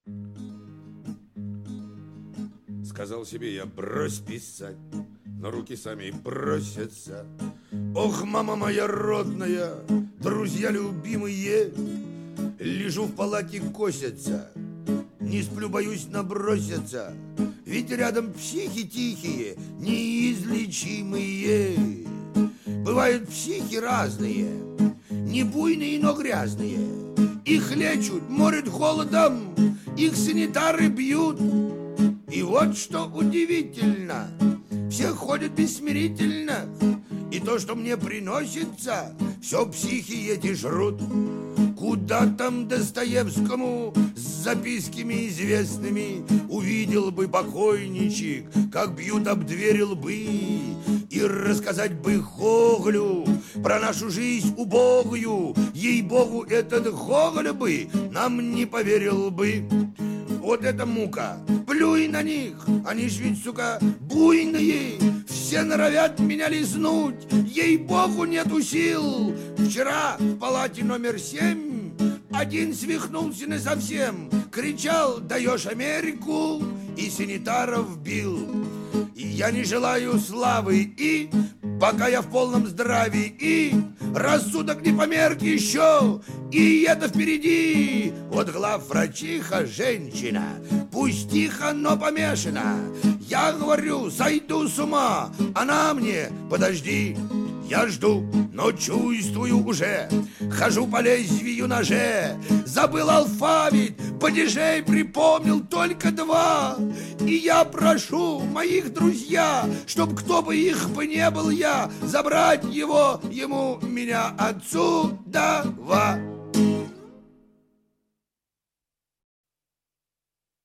Сказал себе я: брось писать, но руки сами просятся. Ох, мама моя родная, друзья любимые, лежу в палате, косятся, не сплю, боюсь набросятся, ведь рядом психи тихие, неизлечимые. Бывают психи разные, не буйные, но грязные. Их лечат, морят холодом, их санитары бьют. И вот что удивительно, все ходят бессмирительно, и то, что мне приносится, все психи эти жрут. Куда там Достоевскому с записками известными увидел бы покойничек, как бьют об двери лбы, и рассказать бы Гоголю про нашу жизнь убогую. Ей-богу, этот Гоголь бы нам не поверил бы. Вот это мука, плюй на них, они ж ведь, сука, буйные, все норовят меня лизнуть, ей-богу, нету сил. Вчера в палате номер 7 один свихнулся насовсем, кричал: даешь Америку, и санитаров бил. И я не желаю славы, и пока я в полном здравии, и рассудок не померк еще, и это впереди. Вот главврачиха женщина, пусть тихо, но помешана. Я говорю, сойду с ума, она мне: подожди. Я жду, но чувствую уже, хожу по лезвию ноже. Забыл алфавит, падежей припомнил только 2. И я прошу моих друзья, чтоб кто бы их бы не был я, забрать его, ему, меня отсюда.